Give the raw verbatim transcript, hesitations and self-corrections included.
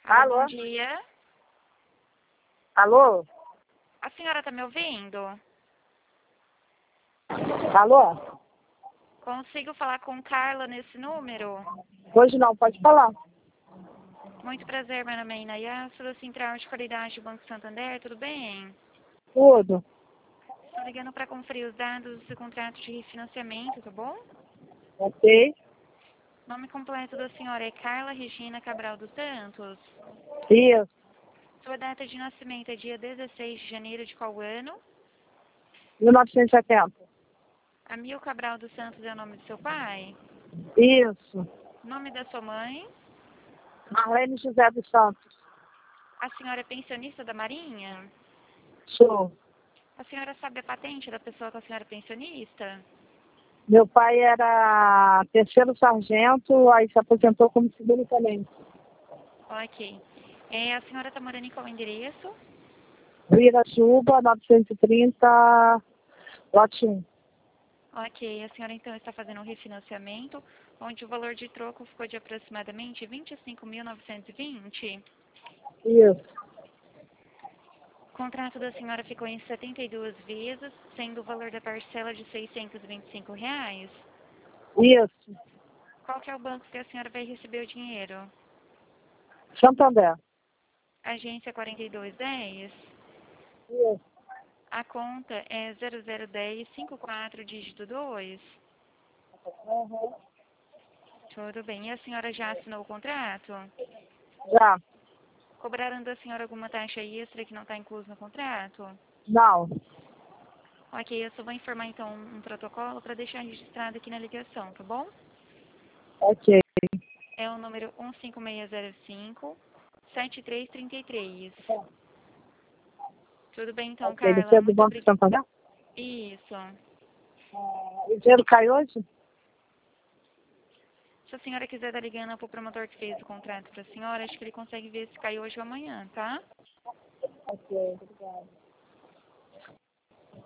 Alô, Alô? bom dia. Alô? A senhora está me ouvindo? Alô? Consigo falar com Carla nesse número? Hoje não, pode falar. Muito prazer, meu nome é Inaya, sou da Central de Qualidade do Banco Santander, tudo bem? Tudo. Estou ligando para conferir os dados do seu contrato de refinanciamento, tá bom? Ok. Nome completo da senhora é Carla Regina Cabral dos Santos. Isso. Sua data de nascimento é dia dezesseis de janeiro de qual ano? mil novecentos e setenta. Amil Cabral dos Santos é o nome do seu pai? Isso. Nome da sua mãe? Marlene José dos Santos. A senhora é pensionista da Marinha? Sou. A senhora sabe a patente da pessoa que a senhora é pensionista? Meu pai era terceiro sargento, aí se aposentou como segundo tenente. Ok. É, a senhora está morando em qual endereço? Iratiúba, novecentos e trinta, lote um. Ok. A senhora então está fazendo um refinanciamento, onde o valor de troco ficou de aproximadamente vinte e cinco mil novecentos e vinte. Isso. O contrato da senhora ficou em setenta e duas vezes, sendo o valor da parcela de seiscentos e vinte e cinco reais. Isso. Qual que é o banco que a senhora vai receber o dinheiro? Santander. Agência quarenta e dois dez. Isso. A conta é zero zero um zero cinco quatro dígito dois. Uhum. Tudo bem. E a senhora já assinou o contrato? Já. Cobraram da senhora alguma taxa extra que não está incluso no contrato? Não. Ok, eu só vou informar então um protocolo para deixar registrado aqui na ligação, tá bom? Ok. É o número um cinco seis zero cinco, sete três três três. Tudo bem então, Ok. Você Carla? é do Muito Banco obrigada. Santander? Isso. O dinheiro cai hoje? Se a senhora quiser dar ligando para o promotor que fez o contrato para a senhora, acho que ele consegue ver se cai hoje ou amanhã, tá? Ok, obrigada.